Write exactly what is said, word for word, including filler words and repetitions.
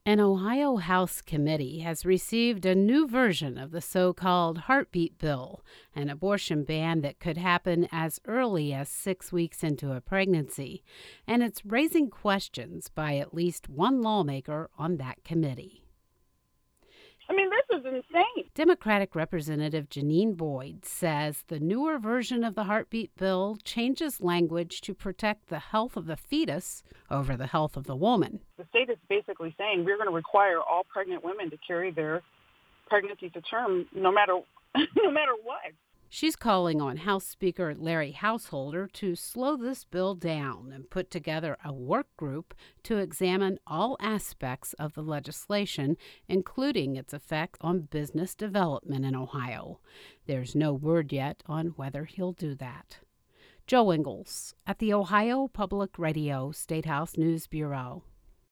An Ohio House committee has received a new version of the so-called heartbeat bill, an abortion ban that could happen as early as six weeks into a pregnancy, and it's raising questions by at least one lawmaker on that committee. I mean, this is insane. Democratic Representative Janine Boyd says the newer version of the heartbeat bill changes language to protect the health of the fetus over the health of the woman. The state is basically saying we're going to require all pregnant women to carry their pregnancy to term no matter no matter what. She's calling on House Speaker Larry Householder to slow this bill down and put together a work group to examine all aspects of the legislation, including its effect on business development in Ohio. There's no word yet on whether he'll do that. Joe Ingles at the Ohio Public Radio State House News Bureau.